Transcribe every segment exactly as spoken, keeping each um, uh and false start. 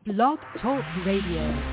Blog Talk Radio.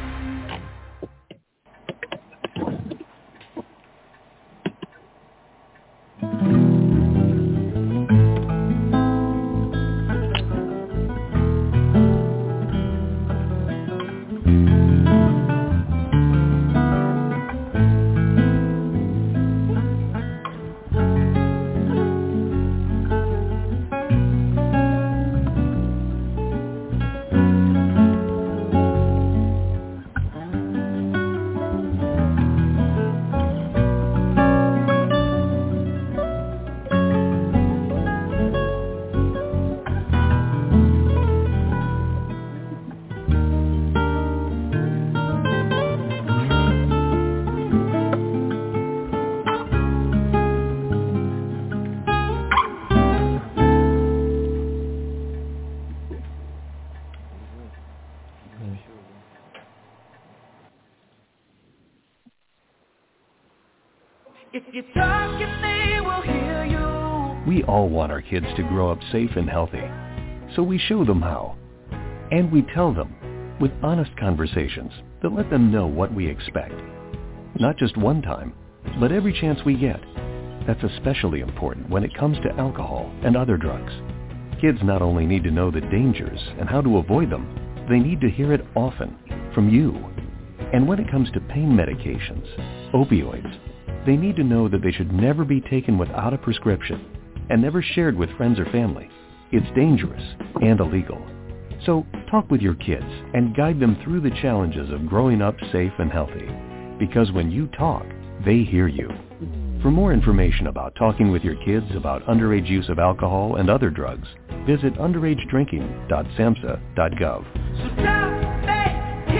We all want our kids to grow up safe and healthy, so we show them how. And we tell them with honest conversations that let them know what we expect. Not just one time, but every chance we get. That's especially important when it comes to alcohol and other drugs. Kids not only need to know the dangers and how to avoid them, they need to hear it often from you. And when it comes to pain medications, opioids, they need to know that they should never be taken without a prescription and never shared with friends or family. It's dangerous and illegal. So talk with your kids and guide them through the challenges of growing up safe and healthy. Because when you talk, they hear you. For more information about talking with your kids about underage use of alcohol and other drugs, visit underage drinking dot samhsa dot gov. So just stay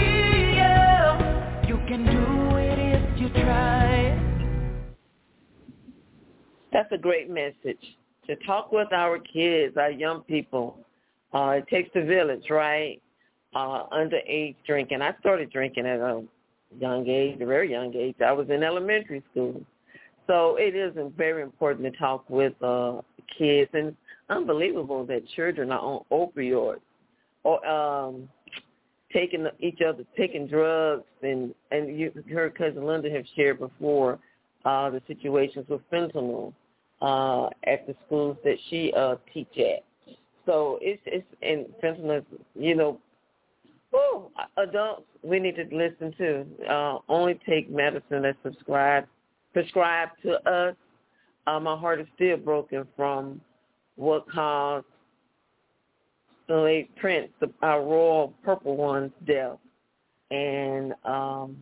here. You can do it if you try. That's a great message, to talk with our kids, our young people. Uh, it takes a village, right? Uh, underage drinking. I started drinking at a young age, a very young age. I was in elementary school. So it is very important to talk with uh, kids. And unbelievable that children are on opioids or um, taking each other, taking drugs. And, and you heard Cousin Linda have shared before uh, the situations with fentanyl. Uh, at the schools that she uh, teach at. So it's, it's and fentanyl, you know, whew, adults, we need to listen to. Uh, only take medicine that's prescribed, prescribed to us. Uh, my heart is still broken from what caused the late Prince, the, our royal purple one's death. And um,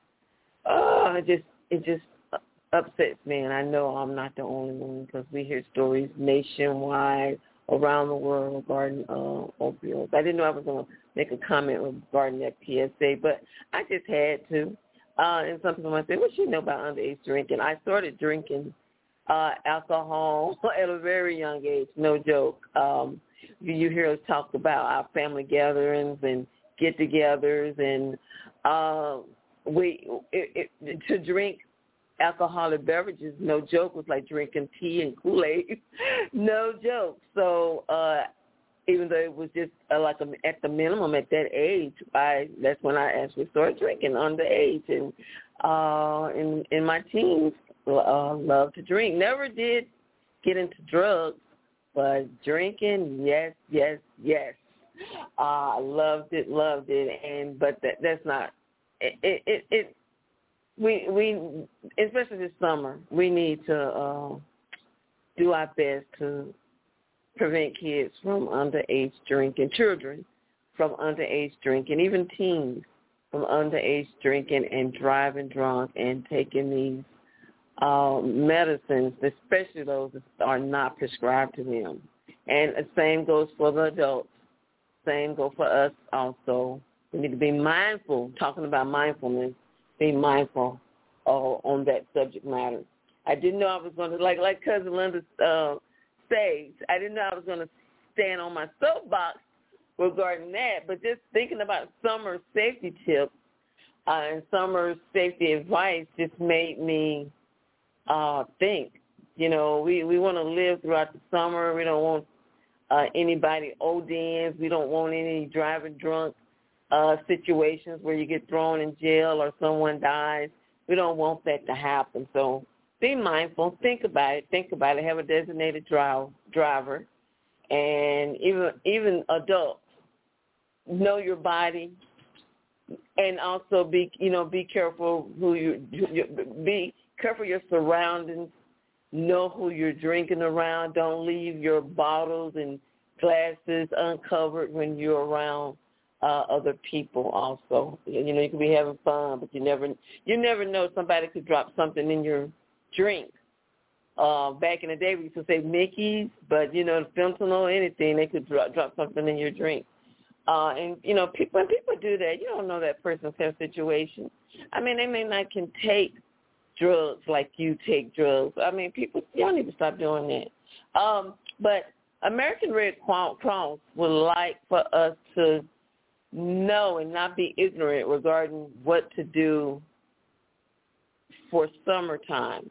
oh, it just, it just, upsets me, and I know I'm not the only one because we hear stories nationwide, around the world regarding uh, opioids. I didn't know I was going to make a comment regarding that P S A, but I just had to. Uh, and some people might say, what do you know about underage drinking? I started drinking uh, alcohol at a very young age, no joke. Um, you hear us talk about our family gatherings and get-togethers, and uh, we it, it, to drink alcoholic beverages, no joke, was like drinking tea and Kool-Aid. No joke. So uh, even though it was just uh, like a, at the minimum at that age, I that's when I actually started drinking underage. And uh, in, in my teens, uh, loved to drink. Never did get into drugs, but drinking, yes, yes, yes. I uh, loved it, loved it. And but that, that's not it. It, it, it We, we, especially this summer, we need to uh, do our best to prevent kids from underage drinking, children from underage drinking, even teens from underage drinking and driving drunk and taking these uh, medicines, especially those that are not prescribed to them. And the same goes for the adults. Same goes for us also. We need to be mindful, talking about mindfulness, be mindful uh, on that subject matter. I didn't know I was going to, like like Cousin Linda uh, says, I didn't know I was going to stand on my soapbox regarding that, but just thinking about summer safety tips uh, and summer safety advice just made me uh, think. You know, we, we want to live throughout the summer. We don't want uh, anybody ODing. We don't want any driving drunk uh, situations where you get thrown in jail or someone dies. We don't want that to happen. So be mindful. Think about it. Think about it. Have a designated drive, driver. And even even adults, know your body. And also be, you know, be careful who you, you be careful your surroundings. Know who you're drinking around. Don't leave your bottles and glasses uncovered when you're around uh, other people. Also, you know, you can be having fun, but you never you never know, somebody could drop something in your drink. Uh, back in the day, we used to say Mickey's, but you know, fentanyl, anything, they could drop, drop something in your drink. Uh, and, you know, people, when people do that, you don't know that person's health situation. I mean, they may not can take drugs like you take drugs. I mean, people, y'all need to stop doing that. Um, but American Red Cross would like for us to know and not be ignorant regarding what to do for summertime.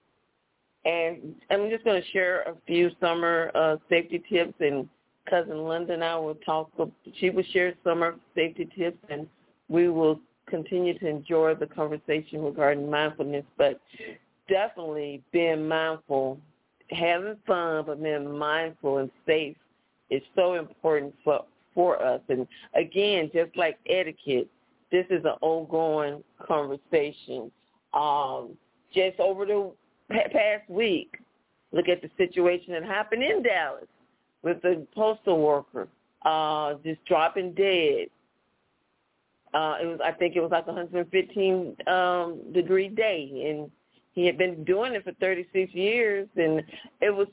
And I'm just going to share a few summer uh, safety tips, and Cousin Linda and I will talk. She will share summer safety tips, and we will continue to enjoy the conversation regarding mindfulness. But definitely being mindful, having fun, but being mindful and safe is so important for for us. And again, just like etiquette, this is an ongoing conversation. Um, just over the past week, look at the situation that happened in Dallas with the postal worker uh, just dropping dead. Uh, it was, I think it was like a one hundred fifteen um, degree day, and he had been doing it for thirty-six years, and it was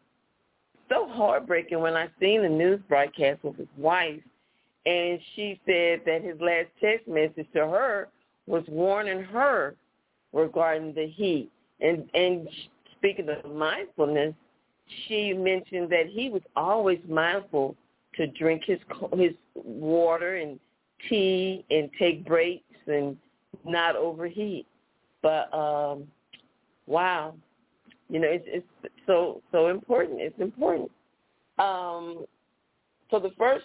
so heartbreaking when I seen the news broadcast with his wife, and she said that his last text message to her was warning her regarding the heat. And, and speaking of mindfulness, she mentioned that he was always mindful to drink his his water and tea and take breaks and not overheat. But um, wow, you know, it's, it's so so important. It's important. Um, so the first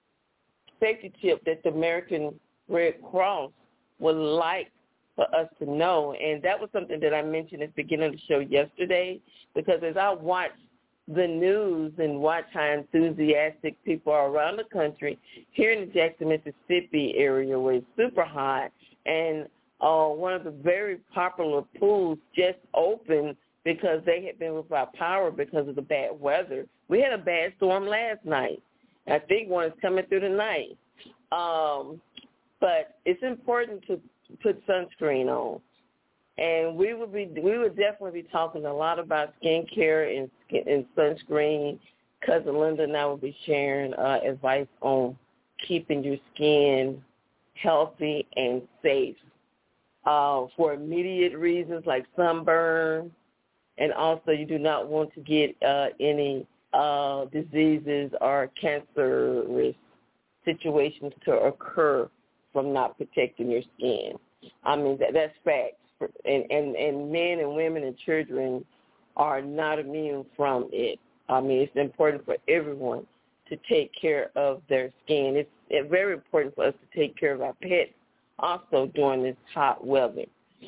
safety tip that the American Red Cross would like for us to know, and that was something that I mentioned at the beginning of the show yesterday, because as I watch the news and watch how enthusiastic people are around the country, here in the Jackson, Mississippi area where it's super hot, and uh, one of the very popular pools just opened because they had been without power because of the bad weather. We had a bad storm last night. I think one is coming through tonight. Um, but it's important to put sunscreen on. And we would be, we would definitely be talking a lot about skincare and, skin, and sunscreen. Cousin Linda and I will be sharing uh, advice on keeping your skin healthy and safe uh, for immediate reasons like sunburn, and also you do not want to get uh, any uh, diseases or cancerous situations to occur from not protecting your skin. I mean, that, that's facts. And, and, and men and women and children are not immune from it. I mean, it's important for everyone to take care of their skin. It's, it's very important for us to take care of our pets also during this hot weather.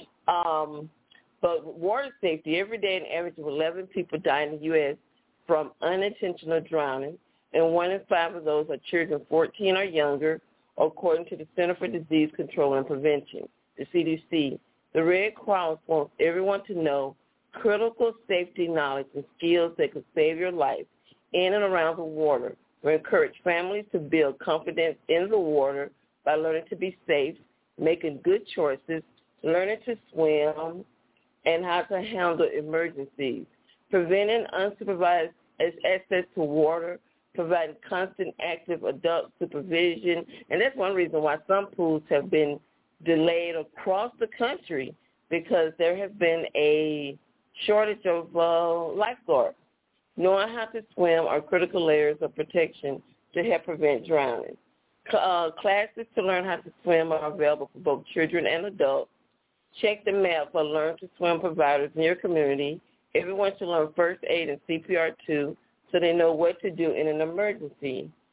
Um, but water safety, every day an average of eleven people die in the U S from unintentional drowning, and one in five of those are children fourteen or younger, according to the Center for Disease Control and Prevention, the C D C. The Red Cross wants everyone to know critical safety knowledge and skills that could save your life in and around the water. We encourage families to build confidence in the water by learning to be safe, making good choices, learning to swim, and how to handle emergencies, preventing unsupervised access to water, providing constant active adult supervision. And that's one reason why some pools have been delayed across the country, because there has been a shortage of uh, lifeguards. Knowing how to swim are critical layers of protection to help prevent drowning. Uh, classes to learn how to swim are available for both children and adults. Check the map for Learn to Swim providers in your community. Everyone should learn first aid and C P R too, so they know what to do in an emergency.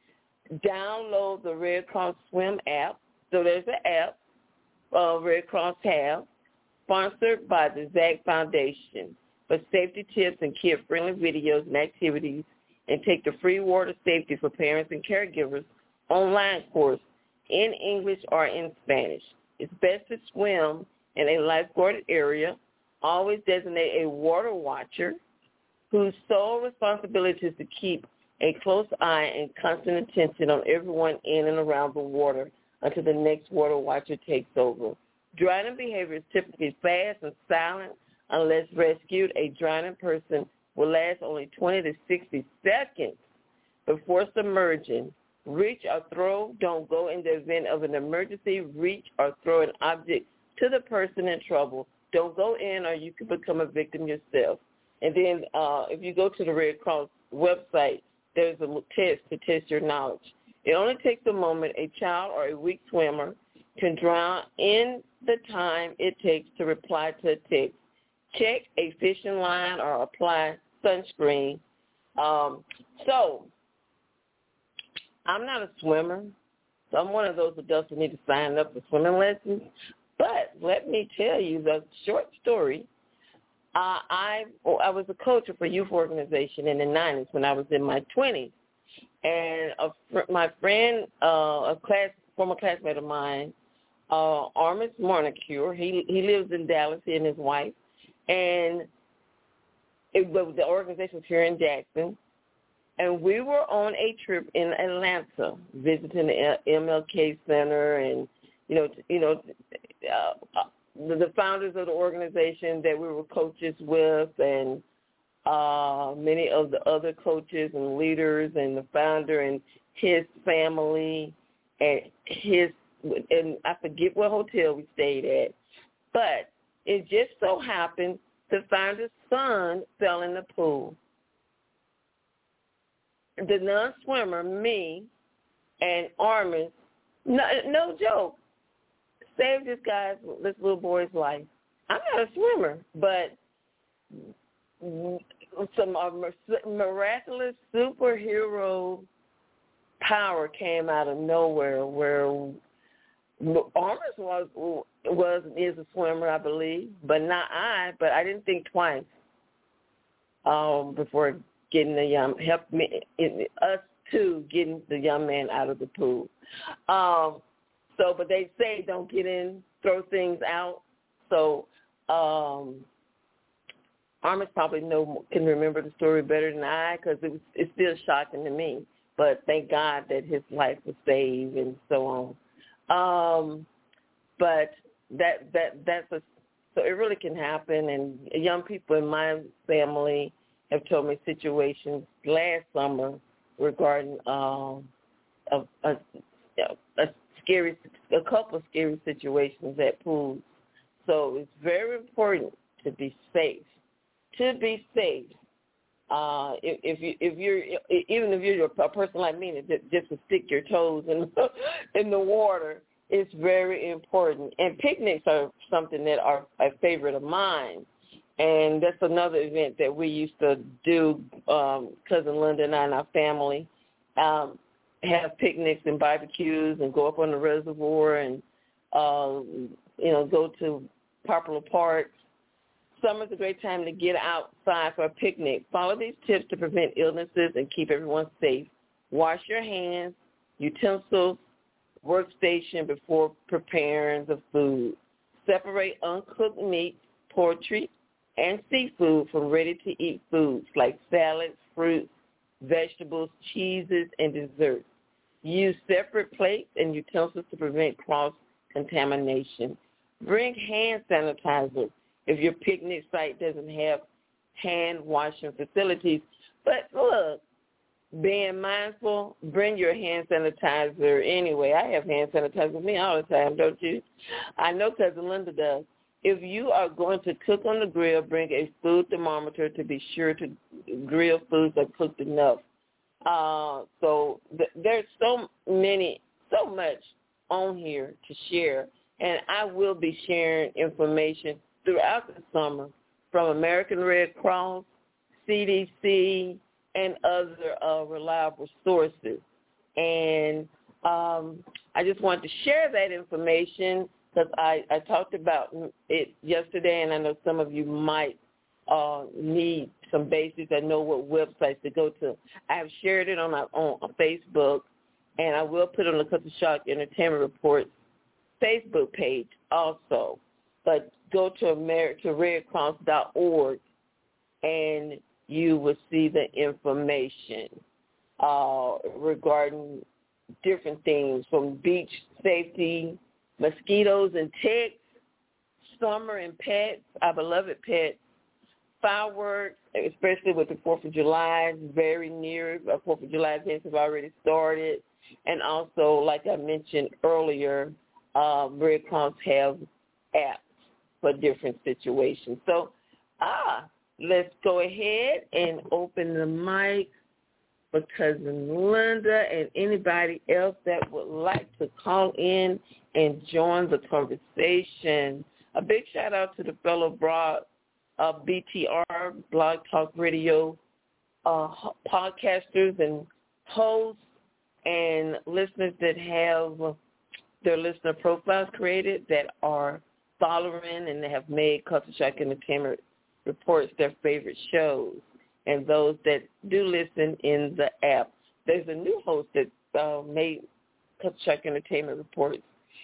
download the Red Cross Swim app. So there's an app, uh, Red Cross have, sponsored by the Zach Foundation for safety tips and kid-friendly videos and activities, and take the free water safety for parents and caregivers online course in English or in Spanish. It's best to swim in a lifeguarded area. Always designate a water watcher whose sole responsibility is to keep a close eye and constant attention on everyone in and around the water until the next water watcher takes over. Drowning behavior is typically fast and silent. Unless rescued, a drowning person will last only twenty to sixty seconds before submerging. Reach or throw. Don't go in the event of an emergency. Reach or throw an object to the person in trouble. Don't go in or you could become a victim yourself. And then uh, if you go to the Red Cross website, there's a test to test your knowledge. It only takes a moment. A child or a weak swimmer can drown in the time it takes to reply to a text. Check a fishing line or apply sunscreen. Um, so I'm not a swimmer, so I'm one of those adults who need to sign up for swimming lessons. But let me tell you the short story. Uh, I I was a coach of a youth organization in the nineties when I was in my twenties. And a fr- my friend, uh, a class, former classmate of mine, uh, Armis Monicure, he he lives in Dallas, he and his wife. And it was, the organization was here in Jackson. And we were on a trip in Atlanta, visiting the M L K Center and, you know, you know, uh, the founders of the organization that we were coaches with, and uh, many of the other coaches and leaders, and the founder and his family, and his, and I forget what hotel we stayed at, but it just so happened the founder's son fell in the pool. The non-swimmer, me, and Armin, no, no joke, saved this guy's, this little boy's life. I'm not a swimmer, but some miraculous superhero power came out of nowhere where Armin was, was is a swimmer, I believe, but not I, but I didn't think twice um, before getting the young, help me, us two getting the young man out of the pool. Um, so, but they say don't get in, throw things out. So, um, Armis probably know can remember the story better than I, because it was it's still shocking to me. But thank God that his life was saved and so on. Um, but that that that's a so it really can happen. And young people in my family have told me situations last summer regarding um, a, a, a scary, a couple of scary situations at pools. So it's very important to be safe. To be safe, uh, if, if you if you're even if you're a person like me that just to stick your toes in in the water, it's very important. And picnics are something that are a favorite of mine. And that's another event that we used to do, um, Cousin Linda and I and our family, um, have picnics and barbecues and go up on the reservoir and, uh, you know, go to popular parks. Summer's a great time to get outside for a picnic. Follow these tips to prevent illnesses and keep everyone safe. Wash your hands, utensils, workstation before preparing the food. Separate uncooked meat, poultry, and seafood from ready-to-eat foods like salads, fruits, vegetables, cheeses, and desserts. Use separate plates and utensils to prevent cross-contamination. Bring hand sanitizer if your picnic site doesn't have hand-washing facilities. But look, being mindful, bring your hand sanitizer anyway. I have hand sanitizer with me all the time, don't you? I know Cousin Linda does. If you are going to cook on the grill, bring a food thermometer to be sure to grill foods are cooked enough. Uh, so th- there's so many, so much on here to share, and I will be sharing information throughout the summer from American Red Cross, C D C, and other uh, reliable sources. And um, I just wanted to share that information because I, I talked about it yesterday, and I know some of you might uh, need some basics and know what websites to go to. I have shared it on, my, on, on Facebook, and I will put it on the Culture Shock Entertainment Report Facebook page also. But go to America Red Cross dot org, and you will see the information uh, regarding different things from beach safety, mosquitoes and ticks, summer and pets, our beloved pets, fireworks, especially with the fourth of July, very near. The fourth of July events have already started. And also, like I mentioned earlier, uh, Red Cross have apps for different situations. So, ah, let's go ahead and open the mic for Cousin Linda and anybody else that would like to call in and join the conversation. A big shout out to the fellow broad, uh, B T R, Blog Talk Radio uh, podcasters and hosts and listeners that have their listener profiles created that are following and they have made Culture Shock Entertainment Reports their favorite shows, and those that do listen in the app. There's a new host that uh, made Culture Shock Entertainment Reports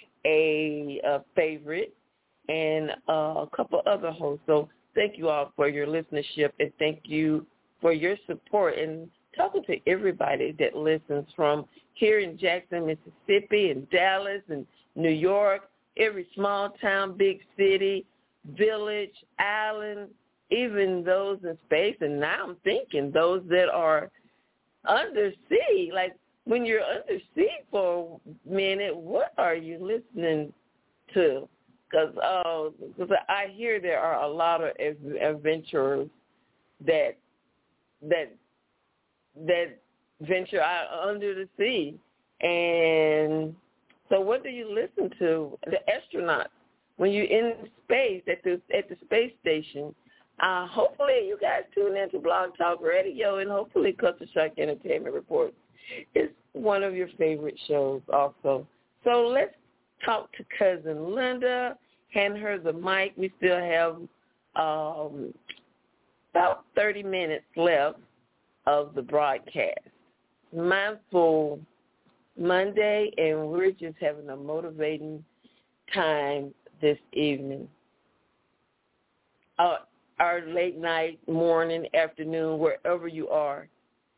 a, a favorite, and uh, a couple other hosts. So thank you all for your listenership, and thank you for your support and talking to everybody that listens from here in Jackson, Mississippi, and Dallas, and New York, every small town, big city, village, island, even those in space. And now I'm thinking those that are undersea. Like when you're undersea for a minute, what are you listening to? Because uh, I hear there are a lot of adventurers that that that venture out under the sea. And so what do you listen to? The astronauts, when you're in space at the at the space station, uh, hopefully you guys tune into Blog Talk Radio, and hopefully Culture Shock Entertainment Report is one of your favorite shows also. So let's talk to Cousin Linda, hand her the mic. We still have um, about thirty minutes left of the broadcast. Mindful Monday, and we're just having a motivating time this evening. Uh, our late night, morning, afternoon, wherever you are.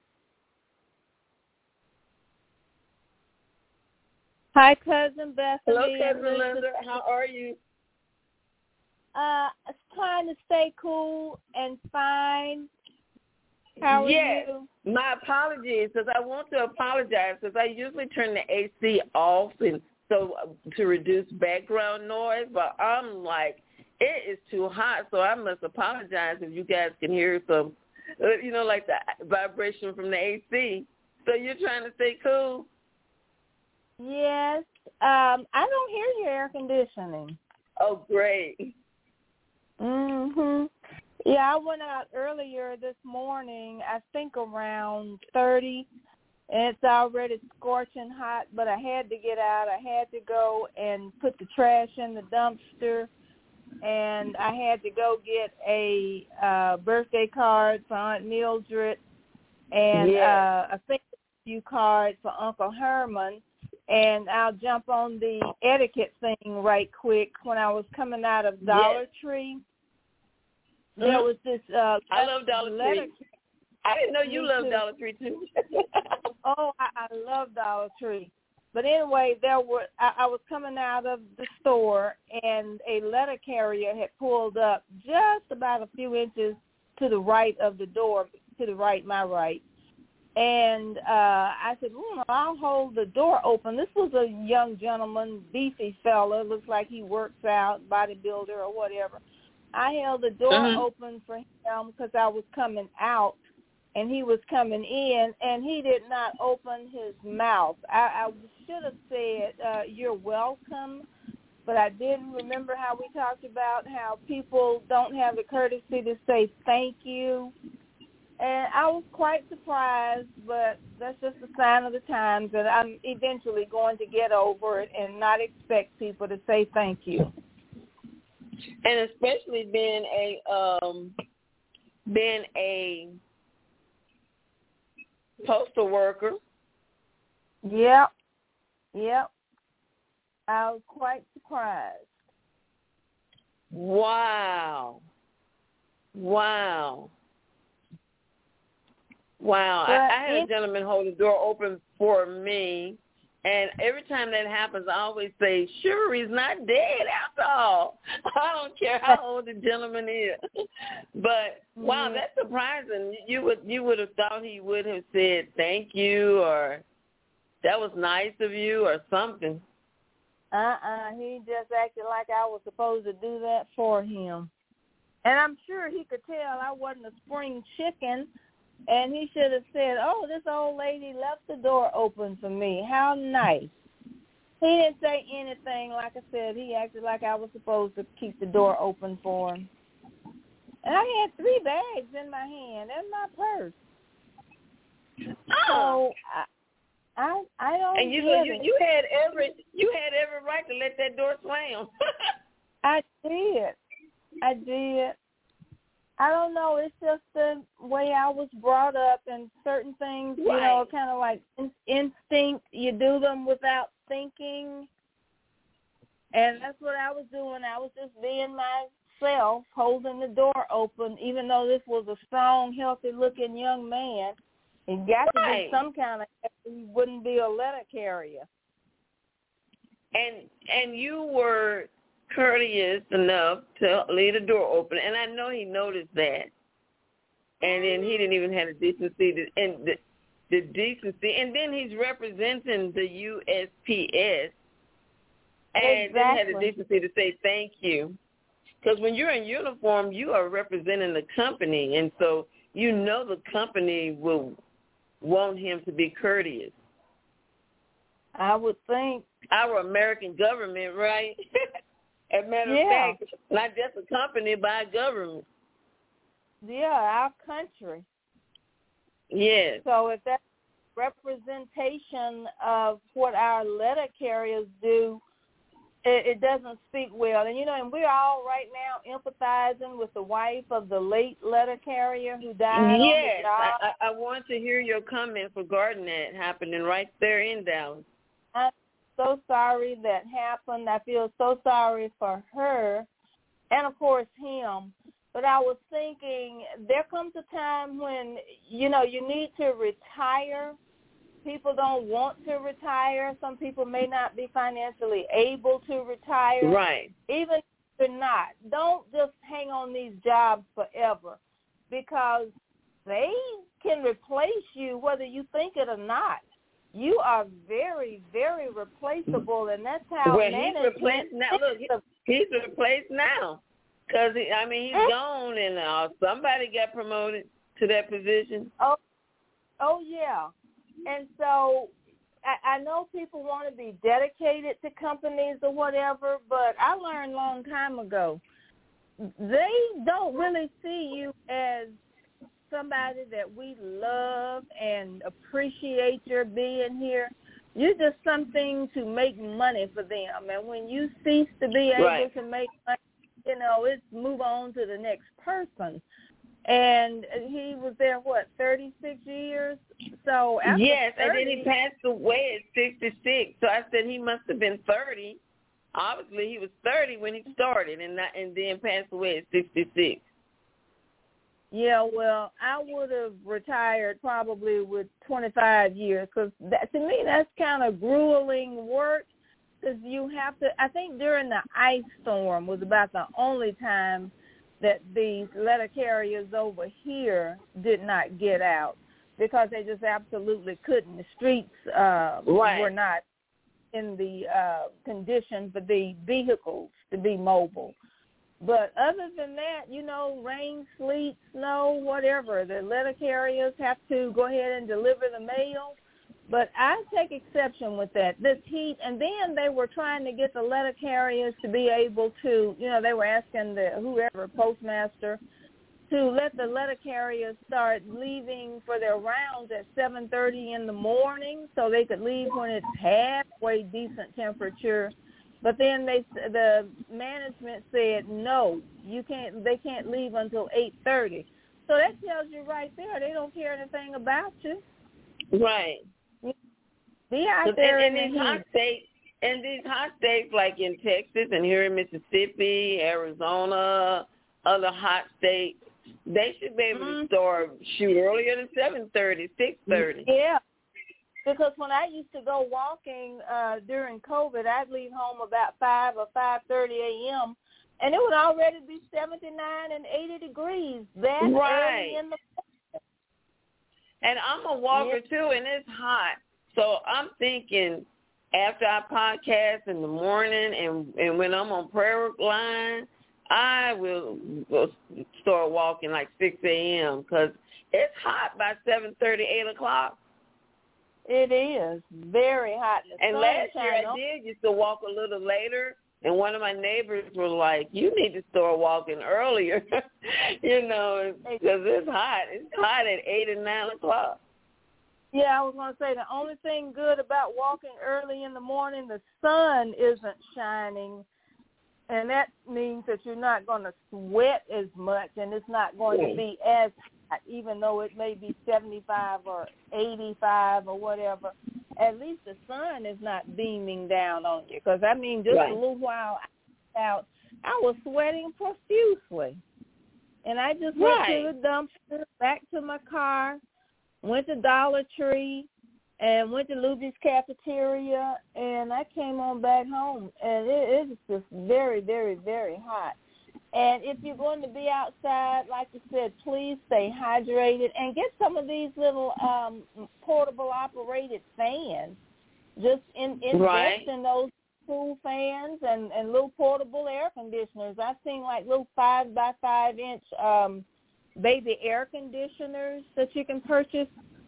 Hi, Cousin Bethany. Hello, Cousin Linda. How are you? Uh, trying to stay cool and fine. How are yes. you? My apologies, because I want to apologize, because I usually turn the A C off and so to reduce background noise, but I'm like, it is too hot, so I must apologize if you guys can hear some, you know, like the vibration from the A C. So you're trying to stay cool? Yes. Um, I don't hear your air conditioning. Oh, great. Mm-hmm. Yeah, I went out earlier this morning, I think around thirty, and it's already scorching hot, but I had to get out. I had to go and put the trash in the dumpster, and I had to go get a uh, birthday card for Aunt Mildred and yes. uh, a thank you card for Uncle Herman. And I'll jump on the etiquette thing right quick. When I was coming out of Dollar yes. Tree, there was this uh, I love Dollar letter. Tree. I didn't know you Me loved too. Dollar Tree, too. Oh, I, I love Dollar Tree. But anyway, there were I, I was coming out of the store, and a letter carrier had pulled up just about a few inches to the right of the door, to the right, my right. And uh, I said, well, I'll hold the door open. This was a young gentleman, beefy fella, looks like he works out, bodybuilder or whatever. I held the door uh-huh. open for him because I was coming out, and he was coming in, and he did not open his mouth. I, I should have said, uh, you're welcome, but I didn't remember how we talked about how people don't have the courtesy to say thank you. And I was quite surprised, but that's just a sign of the times that I'm eventually going to get over it and not expect people to say thank you. And especially being a um, being a postal worker. Yep, yep. I was quite surprised. Wow. Wow. Wow. But I, I had it, a gentleman hold the door open for me, and every time that happens, I always say, sure, he's not dead after all. I don't care how old the gentleman is. But, wow, that's surprising. You would you would have thought he would have said thank you or that was nice of you or something. Uh-uh. He just acted like I was supposed to do that for him. And I'm sure he could tell I wasn't a spring chicken. And he should have said, oh, this old lady left the door open for me. How nice. He didn't say anything. Like I said, he acted like I was supposed to keep the door open for him. And I had three bags in my hand and my purse. So I I, I don't And you get you it. you had every you had every right to let that door slam. I did. I did. I don't know. It's just the way I was brought up, and certain things, you Right. know, kind of like in- instinct. You do them without thinking, and that's what I was doing. I was just being myself, holding the door open, even though this was a strong, healthy-looking young man. He got to Right. be some kind of. He wouldn't be a letter carrier. And and you were courteous enough to leave the door open, and I know he noticed that. And then he didn't even have the decency to, and the, the decency, and then he's representing the U S P S, and then had the Exactly. decency to say thank you. Because when you're in uniform, you are representing the company, and so you know the company will want him to be courteous. I would think. Our American government, right? As a matter Yeah. of fact, not just a company, but a government. Yeah, our country. Yes. So if that's representation of what our letter carriers do, it, it doesn't speak well. And, you know, and we're all right now empathizing with the wife of the late letter carrier who died Yes. on the job. I, I, I want to hear your comments regarding that happening right there in Dallas. I'm so sorry that happened. I feel so sorry for her and, of course, him. But I was thinking there comes a time when, you know, you need to retire. People don't want to retire. Some people may not be financially able to retire. Right. Even if you're not, don't just hang on these jobs forever because they can replace you whether you think it or not. You are very, very replaceable, and that's how Well, he's management replaced now. Look, he, he's replaced now because, I mean, he's gone, and uh, somebody got promoted to that position. Oh, oh yeah. And so I, I know people want to be dedicated to companies or whatever, but I learned a long time ago, they don't really see you as somebody that we love and appreciate your being here. You're just something to make money for them. And when you cease to be able Right. to make money, you know, it's move on to the next person. And he was there, what, thirty-six years? So after Yes, thirty, and then he passed away at sixty-six. So I said he must have been thirty. Obviously, he was thirty when he started, and not, and then passed away at sixty-six. Yeah, well, I would have retired probably with twenty-five years because to me that's kind of grueling work because you have to, I think during the ice storm was about the only time that these letter carriers over here did not get out because they just absolutely couldn't. The streets uh, Right. were not in the uh, condition for the vehicles to be mobile. But other than that, you know, rain, sleet, snow, whatever, the letter carriers have to go ahead and deliver the mail. But I take exception with that, this heat. And then they were trying to get the letter carriers to be able to, you know, they were asking the whoever, postmaster, to let the letter carriers start leaving for their rounds at seven thirty in the morning so they could leave when it's halfway decent temperature. But then they, the management said, no, you can't. They can't leave until eight thirty. So that tells you right there they don't care anything about you. Right. Be out there in, in, in the these hot heat. states, in these hot states like in Texas and here in Mississippi, Arizona, other hot states, they should be able mm-hmm. to start shoot earlier than seven thirty, six thirty. Yeah. Because when I used to go walking uh, during COVID, I'd leave home about five or five thirty a.m., and it would already be seventy-nine and eighty degrees that right. early in the morning. And I'm a walker, yeah. too, and it's hot. So I'm thinking after I podcast in the morning and, and when I'm on prayer line, I will, will start walking like six a.m. because it's hot by seven thirty, eight o'clock. It is very hot. And last year I did used to walk a little later, and one of my neighbors were like, you need to start walking earlier, you know, because it's hot. It's hot at eight and nine o'clock. Yeah, I was going to say the only thing good about walking early in the morning, the sun isn't shining, and that means that you're not going to sweat as much, and it's not going to be as hot, even though it may be seventy-five or eighty-five or whatever. At least the sun is not beaming down on you. Because, I mean, just right. a little while out, I was sweating profusely. And I just went right. to the dumpster, back to my car, went to Dollar Tree, and went to Luby's Cafeteria, and I came on back home. And it is just very, very, very hot. And if you're going to be outside, like you said, please stay hydrated and get some of these little um, portable operated fans. Just in, invest right. in those cool fans and, and little portable air conditioners. I've seen like little five by five inch um, baby air conditioners that you can purchase.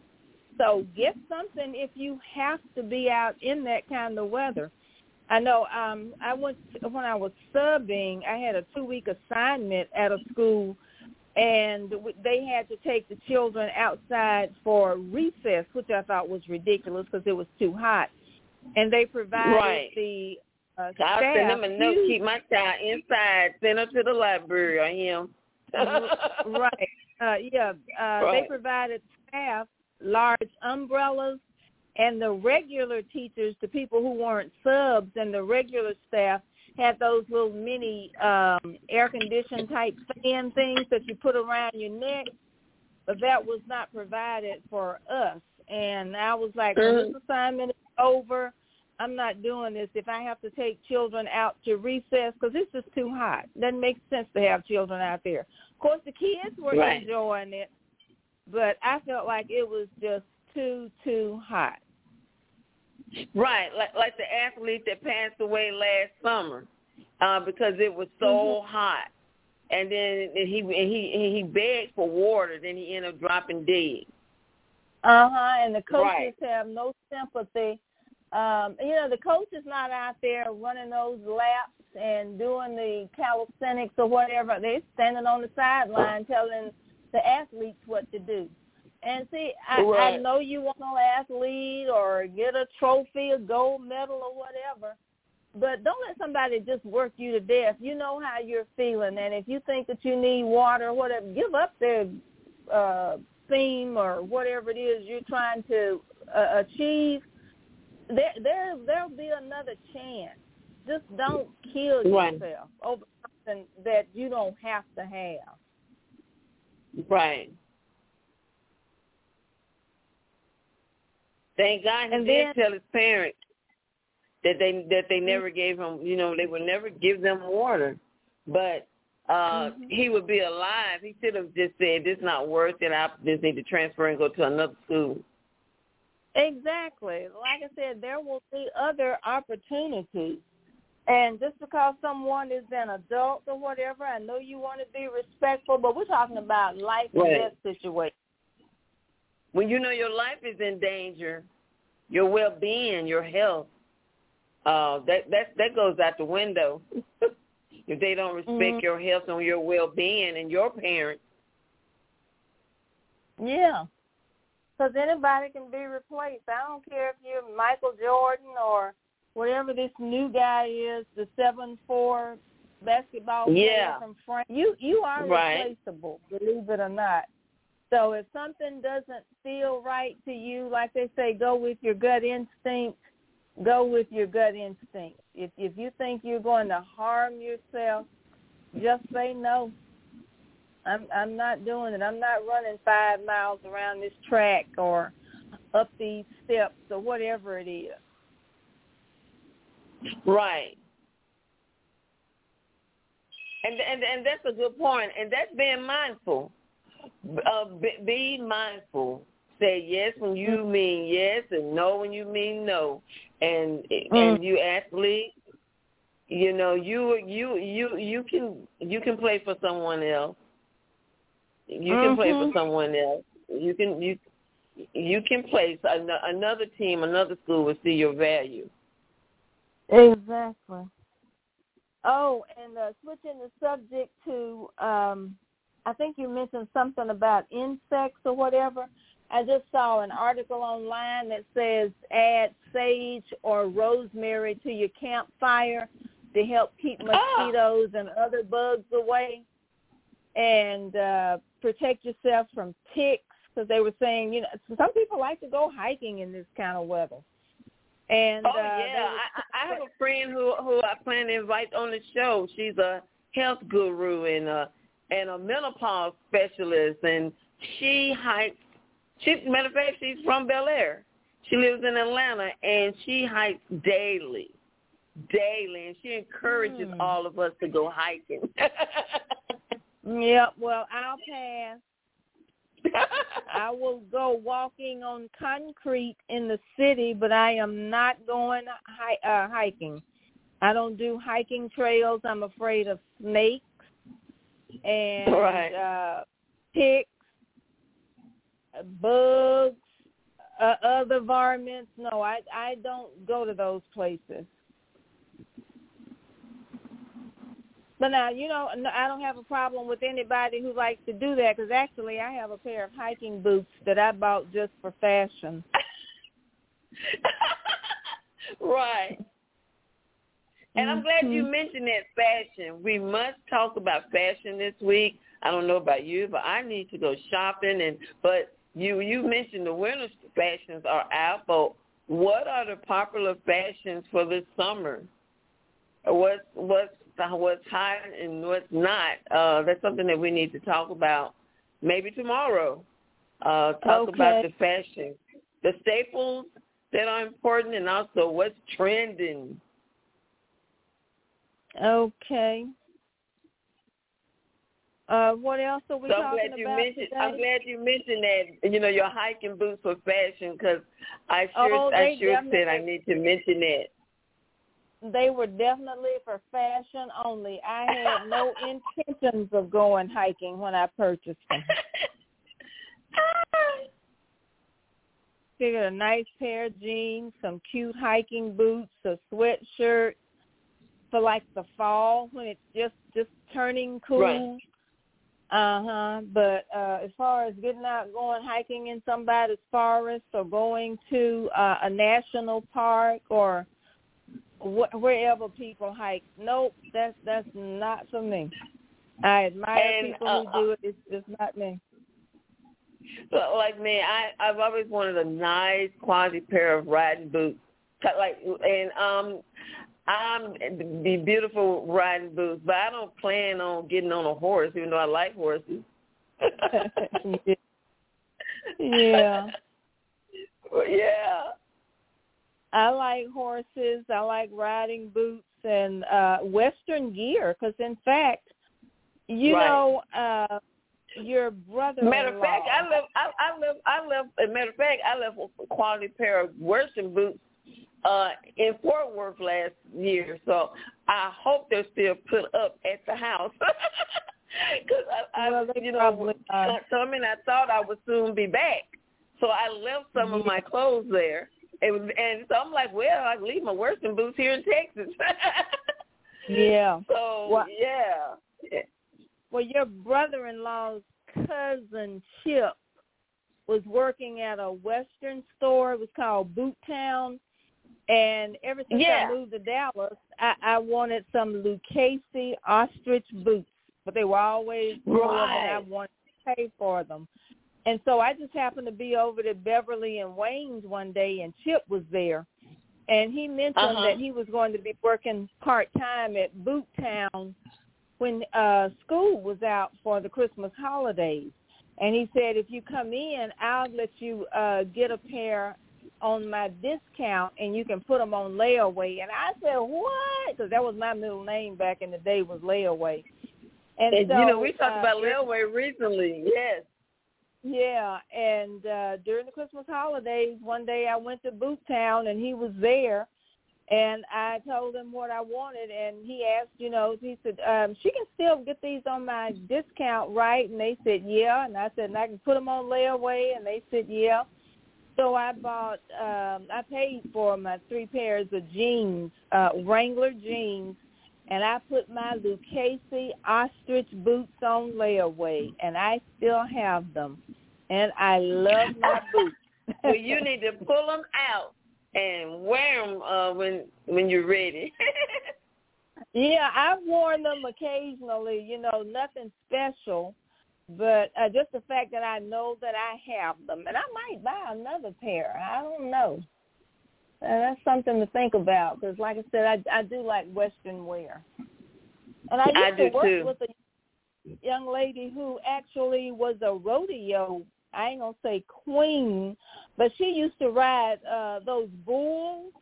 So get something if you have to be out in that kind of weather. I know um, I went to, when I was subbing, I had a two-week assignment at a school, and they had to take the children outside for recess, which I thought was ridiculous because it was too hot. And they provided right. the uh, so I'll staff. send them a note, keep my child inside, send her to the library or him. right. Uh, yeah, uh, right. they provided staff large umbrellas, and the regular teachers, the people who weren't subs and the regular staff, had those little mini um, air-conditioned type fan things that you put around your neck, but that was not provided for us. And I was like, when this assignment is over, I'm not doing this. If I have to take children out to recess, because it's just too hot. Doesn't make sense to have children out there. Of course, the kids were right. enjoying it, but I felt like it was just too, too hot. Right, like like the athlete that passed away last summer uh, because it was so mm-hmm. hot. And then he he he begged for water, then he ended up dropping dead. Uh-huh, and the coaches right. have no sympathy. Um, you know, the coach is not out there running those laps and doing the calisthenics or whatever. They're standing on the sideline telling the athletes what to do. And see, I, right. I know you want an athlete or get a trophy, a gold medal or whatever, but don't let somebody just work you to death. You know how you're feeling, and if you think that you need water or whatever, give up their uh, theme or whatever it is you're trying to uh, achieve. There, there, there'll be another chance. Just don't kill right. yourself over something that you don't have to have. Right. Thank God he and did then, tell his parents that they that they never gave him, you know, they would never give them water. But uh, mm-hmm. he would be alive. He should have just said, this is not worth it. I just need to transfer and go to another school. Exactly. Like I said, there will be other opportunities. And just because someone is an adult or whatever, I know you want to be respectful, but we're talking about life and right. death situations. When you know your life is in danger, your well-being, your health, uh, that that that goes out the window. If they don't respect mm-hmm. your health and your well-being and your parents, Yeah. Because anybody can be replaced. I don't care if you're Michael Jordan or whatever this new guy is, the seven four basketball player yeah. from France. You, you are right. replaceable, believe it or not. So if something doesn't feel right to you, like they say, go with your gut instinct, go with your gut instinct. If if you think you're going to harm yourself, just say no. I'm I'm not doing it. I'm not running five miles around this track or up these steps or whatever it is. Right. And and and that's a good point. And that's being mindful. Uh, be, be mindful. Say yes when you mean yes, and no when you mean no. And mm. and you athlete, you know, you you you you can you can play for someone else. You can mm-hmm. play for someone else. You can you you can play. So another team, another school will see your value. Exactly. Oh, and uh, switching the subject to, um, I think you mentioned something about insects or whatever. I just saw an article online that says add sage or rosemary to your campfire to help keep mosquitoes oh. and other bugs away, and uh, protect yourself from ticks, because they were saying, you know, some people like to go hiking in this kind of weather. And oh uh, yeah, were, I, I have a friend who who I plan to invite on the show. She's a health guru and a and a menopause specialist, and she hikes. She, matter of fact, she's from Bel Air. She lives in Atlanta, and she hikes daily, daily, and she encourages mm. all of us to go hiking. Yeah, well, I'll pass. I will go walking on concrete in the city, but I am not going hi- uh, hiking. I don't do hiking trails. I'm afraid of snakes and right. uh, ticks, bugs, uh, other varmints. No, I I don't go to those places. But now, you know, I don't have a problem with anybody who likes to do that, because actually I have a pair of hiking boots that I bought just for fashion. Right. And I'm glad you mentioned that fashion. We must talk about fashion this week. I don't know about you, but I need to go shopping. And but you you mentioned the winter fashions are out, but what are the popular fashions for this summer? What's what's what's hot and what's not? Uh, that's something that we need to talk about maybe tomorrow. Uh, talk okay. about the fashion, the staples that are important, and also what's trending. Okay. Uh, what else are we so talking I'm glad you about mentioned, today? I'm glad you mentioned that, you know, your hiking boots for fashion, because I sure, oh, I sure said I need to mention that. They were definitely for fashion only. I had no intentions of going hiking when I purchased them. Figured a nice pair of jeans, some cute hiking boots, a sweatshirt for like the fall when it's just, just turning cool. Right. Uh-huh. But uh, as far as getting out, going hiking in somebody's forest or going to uh, a national park or wh- wherever people hike, nope, that's that's not for me. I admire and, people uh, who do it. It's just not me. But like me, I I've always wanted a nice quality pair of riding boots, like and um. I'm the beautiful riding boots, but I don't plan on getting on a horse, even though I like horses. Yeah. Yeah. I like horses. I like riding boots and uh, Western gear, because in fact, you right. know, uh, your brother. Matter of fact, I left. I, I left. I left. As a matter of fact, I left a quality pair of Western boots Uh, in Fort Worth last year, so I hope they're still put up at the house. Because I, well, I you know, uh, some and I thought I would soon be back, so I left some yeah. of my clothes there, and, and so I'm like, well, I leave my Western boots here in Texas. Yeah. So well, yeah. Well, your brother-in-law's cousin Chip was working at a Western store. It was called Boot Town. And ever since yeah. I moved to Dallas, I, I wanted some Lucchese ostrich boots, but they were always more right. than I wanted to pay for them. And so I just happened to be over to Beverly and Wayne's one day, and Chip was there. And he mentioned uh-huh. that he was going to be working part-time at Boot Town when uh, school was out for the Christmas holidays. And he said, if you come in, I'll let you uh, get a pair on my discount, and you can put them on layaway. And I said, what? Because that was my middle name back in the day, was layaway. And, and so, you know, we talked uh, about layaway recently, yes. Yeah, and uh, during the Christmas holidays, one day I went to Boot Town, and he was there, and I told him what I wanted, and he asked, you know, he said, um, she can still get these on my discount, right? And they said, yeah, and I said, and I can put them on layaway, and they said, yeah. So I bought, um, I paid for my three pairs of jeans, uh, Wrangler jeans, and I put my Lucchese ostrich boots on layaway, and I still have them. And I love my boots. Well, you need to pull them out and wear them uh, when when you're ready. Yeah, I've worn them occasionally, you know, nothing special, but uh, just the fact that I know that I have them. And I might buy another pair. I don't know. Uh, that's something to think about because, like I said, I, I do like Western wear. And I used I to do work too. with a young lady who actually was a rodeo, I ain't going to say queen, but she used to ride uh, those bulls.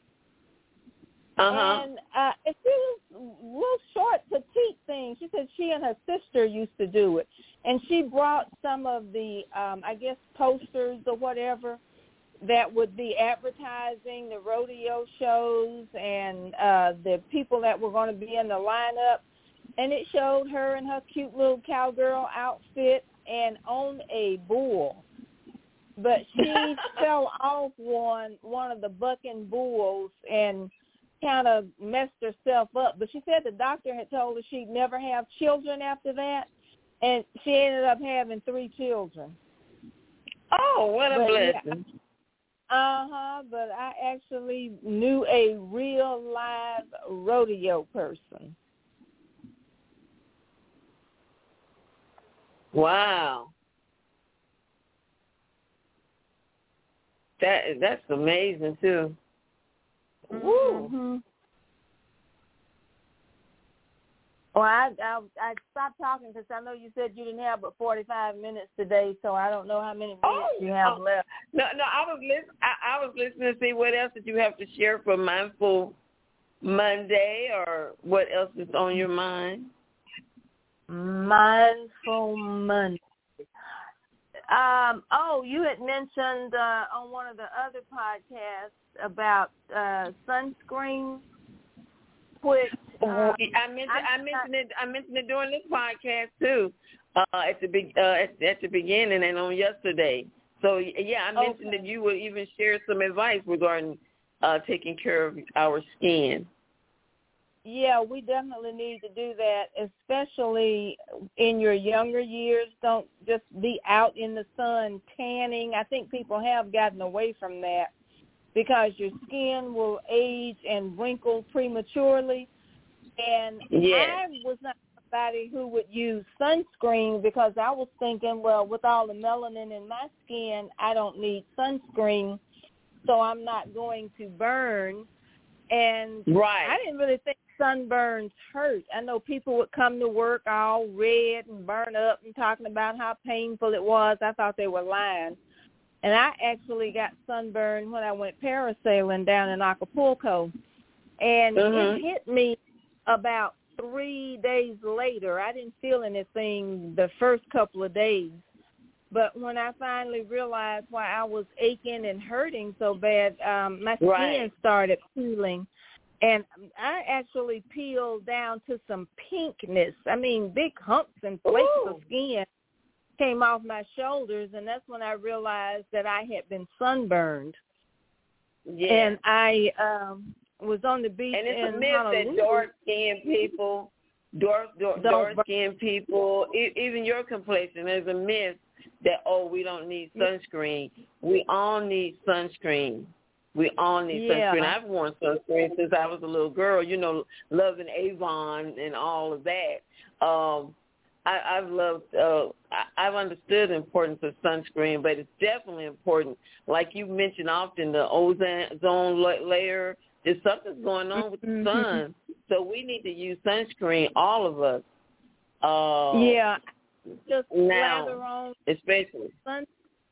Uh-huh. And uh, it was a little short, petite thing. She said she and her sister used to do it. And she brought some of the, um, I guess, posters or whatever that would be advertising the rodeo shows and uh, the people that were going to be in the lineup. And it showed her in her cute little cowgirl outfit and on a bull. But she fell off one one of the bucking bulls and kind of messed herself up. But she said the doctor had told her she'd never have children after that, and she ended up having three children. Oh, what a but, blessing. Yeah, uh-huh, but I actually knew a real live rodeo person. Wow. That that's amazing too. Woo. Mm-hmm. Well, I, I I stopped talking because I know you said you didn't have but forty-five minutes today, so I don't know how many minutes oh, you have oh, left. No, no, I was listen, I, I was listening to see what else did you have to share for Mindful Monday, or what else is on your mind? Mindful Monday. Um, oh, you had mentioned uh, on one of the other podcasts about uh, sunscreen, which uh, I mentioned I, I mentioned it I mentioned it during this podcast too, uh, at the be, uh, at, at the beginning and on yesterday. So yeah, I mentioned okay. that you would even share some advice regarding uh, taking care of our skin. Yeah, we definitely need to do that, especially in your younger years. Don't just be out in the sun tanning. I think people have gotten away from that because your skin will age and wrinkle prematurely. And yes. I was not somebody who would use sunscreen because I was thinking, well, with all the melanin in my skin, I don't need sunscreen, so I'm not going to burn. And right. I didn't really think sunburns hurt. I know people would come to work all red and burn up and talking about how painful it was. I thought they were lying. And I actually got sunburned when I went parasailing down in Acapulco. And mm-hmm. it hit me about three days later. I didn't feel anything the first couple of days. But when I finally realized why I was aching and hurting so bad, um, my skin right. started peeling. And I actually peeled down to some pinkness. I mean, big humps and flakes Ooh. of skin came off my shoulders, and that's when I realized that I had been sunburned. Yeah. And I um, was on the beach and it's in a myth Honolulu. that dark-skinned people, dark, dark, dark-skinned people, e- even your complexion, there's a myth that, oh, we don't need sunscreen. We all need sunscreen. We all need yeah. sunscreen. I've worn sunscreen since I was a little girl, you know, loving Avon and all of that. Um, I, I've loved, uh, I, I've understood the importance of sunscreen, but it's definitely important. Like you mentioned often, the ozone layer, there's something's going on with the sun. So we need to use sunscreen, all of us. Uh, yeah. Just now, lather on especially. Sun.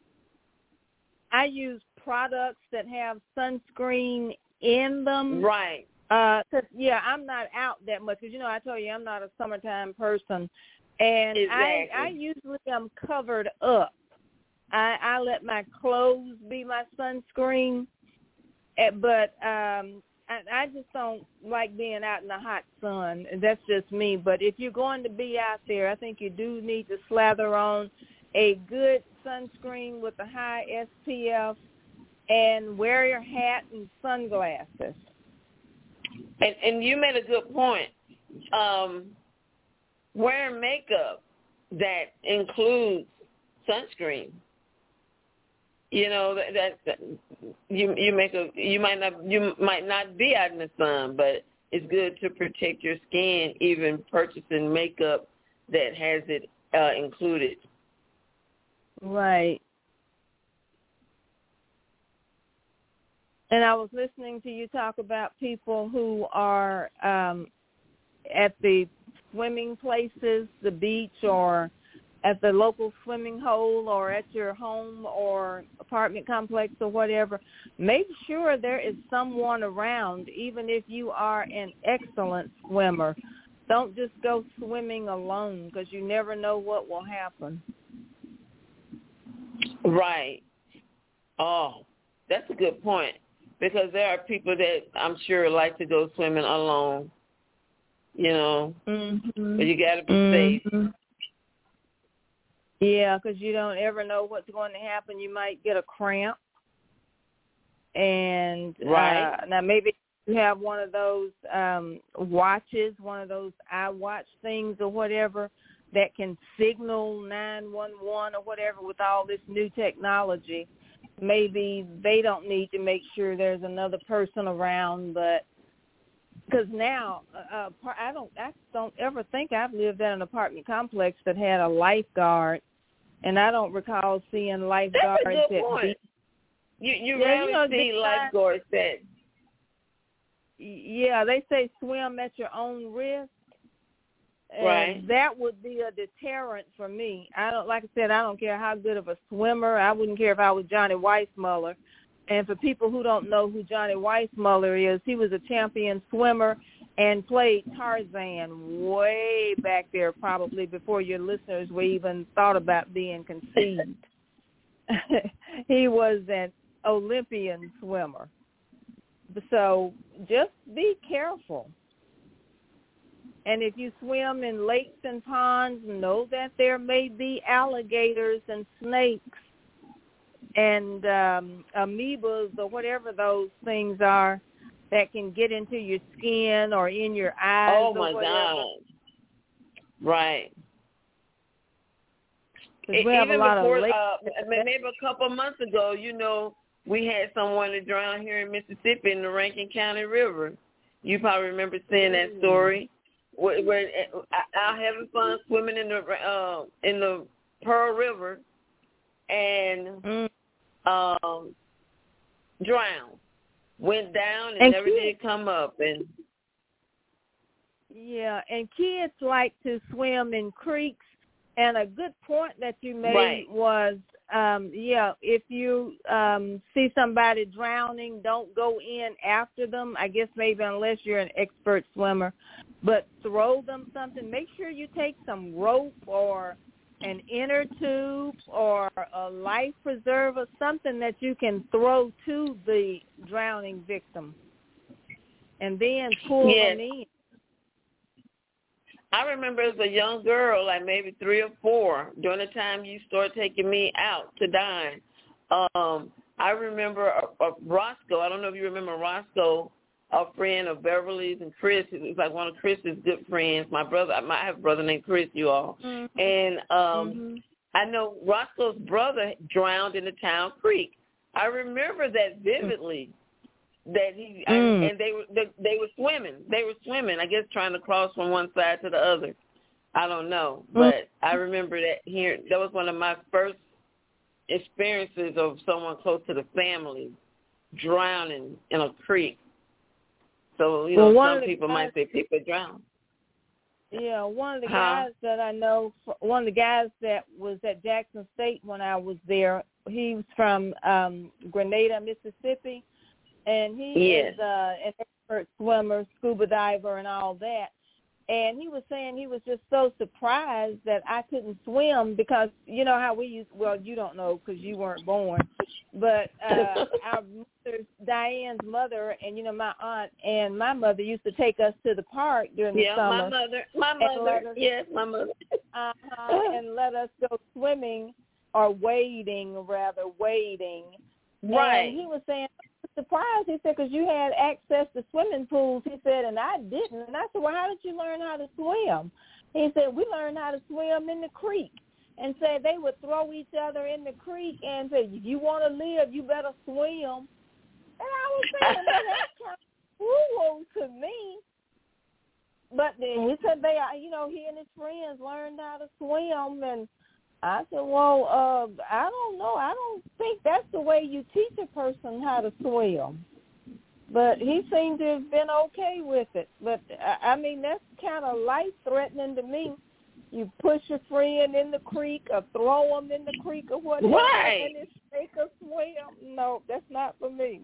I use products that have sunscreen in them. Right. Uh, cause, yeah, I'm not out that much. Because, you know, I told you I'm not a summertime person. And exactly. I, I usually am covered up. I, I let my clothes be my sunscreen. But um, I, I just don't like being out in the hot sun. That's just me. But if you're going to be out there, I think you do need to slather on a good sunscreen with a high S P F and wear your hat and sunglasses. And, and you made a good point. Um, wearing makeup that includes sunscreen. You know that, that, that you you make a you might not you might not be out in the sun, but it's good to protect your skin. Even purchasing makeup that has it uh, included. Right. And I was listening to you talk about people who are um, at the swimming places, the beach, or at the local swimming hole, or at your home or apartment complex or whatever. Make sure there is someone around, even if you are an excellent swimmer. Don't just go swimming alone, because you never know what will happen. Right. Oh, that's a good point. Because there are people that I'm sure like to go swimming alone, you know, mm-hmm. but you got to be mm-hmm. safe. Yeah, because you don't ever know what's going to happen. You might get a cramp. And right. uh, now maybe you have one of those um, watches, one of those iWatch things or whatever that can signal nine one one or whatever with all this new technology. Maybe they don't need to make sure there's another person around, but because now uh, I don't, I don't ever think I've lived in an apartment complex that had a lifeguard, and I don't recall seeing lifeguards. That's a good at point. beach. You you yeah, rarely you know, see lifeguards that. Yeah, they say swim at your own risk. And right. that would be a deterrent for me. I don't, like I said, I don't care how good of a swimmer. I wouldn't care if I was Johnny Weissmuller. And for people who don't know who Johnny Weissmuller is, he was a champion swimmer and played Tarzan way back there, probably before your listeners were even thought about being conceived. He was an Olympian swimmer. So just be careful. And if you swim in lakes and ponds, know that there may be alligators and snakes and um, amoebas or whatever those things are that can get into your skin or in your eyes. Oh, or my whatever. God. Right. We have Even a lot before, of lakes. uh, maybe a couple of months ago, you know, we had someone that drowned here in Mississippi in the Rankin County River. You probably remember seeing that story. Where, where out having fun swimming in the uh, in the Pearl River, and mm. um, drowned, went down and, and never kids, did come up. And yeah, and kids like to swim in creeks. And a good point that you made right. was, um, yeah, if you um, see somebody drowning, don't go in after them. I guess maybe unless you're an expert swimmer. But throw them something. Make sure you take some rope or an inner tube or a life preserver, something that you can throw to the drowning victim. And then pull yes. them in. I remember as a young girl, like maybe three or four, during the time you started taking me out to dine. Um, I remember a, a Roscoe. I don't know if you remember Roscoe, a friend of Beverly's and Chris. He was like one of Chris's good friends. My brother, I might have a brother named Chris, you all. Mm-hmm. And um, mm-hmm. I know Roscoe's brother drowned in the town creek. I remember that vividly. That he Mm. and, and they were they, they were swimming. They were swimming. I guess trying to cross from one side to the other. I don't know, but mm. I remember that here. That was one of my first experiences of someone close to the family drowning in a creek. So you know, well, some people guys, might say people drown. Yeah, one of the huh? guys that I know, one of the guys that was at Jackson State when I was there, he was from um, Grenada, Mississippi, and he yes. is uh, an expert swimmer, scuba diver, and all that. And he was saying he was just so surprised that I couldn't swim because, you know how we used, well, you don't know because you weren't born, but uh, our mother, Diane's mother, and, you know, my aunt and my mother used to take us to the park during the yeah, summer. Yeah, my mother, my mother, us, yes, my mother. uh-huh, and let us go swimming or wading, rather, wading. Right. And he was saying, surprised, he said, because you had access to swimming pools, he said, and I didn't. And I said, well, how did you learn how to swim? He said, we learned how to swim in the creek. And said they would throw each other in the creek and say, if you want to live, you better swim. And I was saying, well, that's kind of woo-woo to me. But then he said they, you know, he and his friends learned how to swim. And I said, well, uh, I don't know. I don't think that's the way you teach a person how to swim. But he seemed to have been okay with it. But, I mean, that's kind of life-threatening to me. You push a friend in the creek or throw them in the creek or whatever, right. and it's make a swim. No, that's not for me.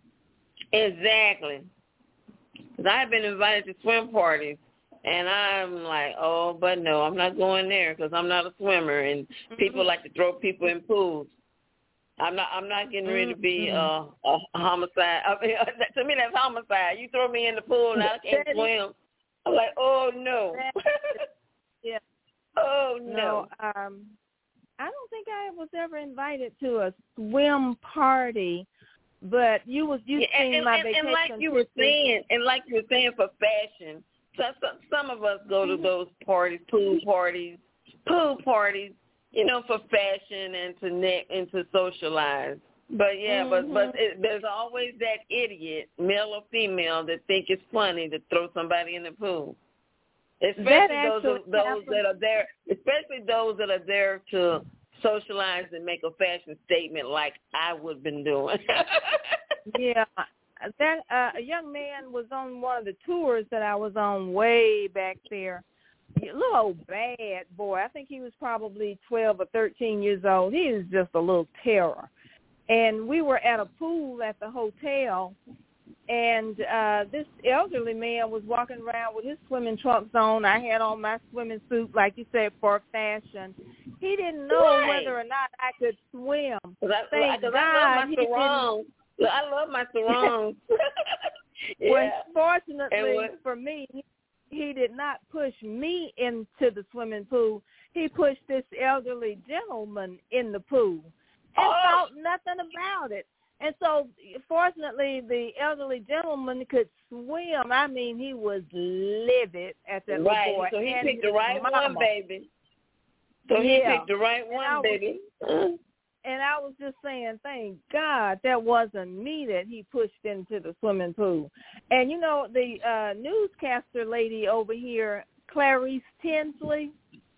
Exactly. Because I've been invited to swim parties. And I'm like, oh, but no, I'm not going there because I'm not a swimmer. And mm-hmm. people like to throw people in pools. I'm not. I'm not getting ready to be uh, a homicide. I mean, to me, that's homicide. You throw me in the pool and I can't swim. I'm like, oh no. yeah. Oh no. No. Um, I don't think I was ever invited to a swim party. But you was you yeah, seen and, my and, vacation. And like you were saying, and like you were saying for fashion. So, some, some of us go to those parties, pool parties, pool parties, you know, for fashion and to net and to socialize. But yeah, mm-hmm. but but it, there's always that idiot, male or female, that think it's funny to throw somebody in the pool. Especially those of, those that are there, especially those that are there to socialize and make a fashion statement like I would have been doing. yeah. That uh, a young man was on one of the tours that I was on way back there. A little old bad boy. I think he was probably twelve or thirteen years old. He was just a little terror. And we were at a pool at the hotel, and uh, this elderly man was walking around with his swimming trunks on. I had on my swimming suit, like you said, for fashion. He didn't know right. whether or not I could swim. Cause I, Thank cause God I love my he sarongs. I love my sarongs. yeah. Well, fortunately what, for me, he did not push me into the swimming pool. He pushed this elderly gentleman in the pool and oh. thought nothing about it. And so, fortunately, the elderly gentleman could swim. I mean, he was livid at that right. little boy. So he and picked the right mama. one, baby. So yeah. he picked the right one, was, baby. And I was just saying, thank God that wasn't me that he pushed into the swimming pool. And, you know, the uh, newscaster lady over here, Clarice Tinsley,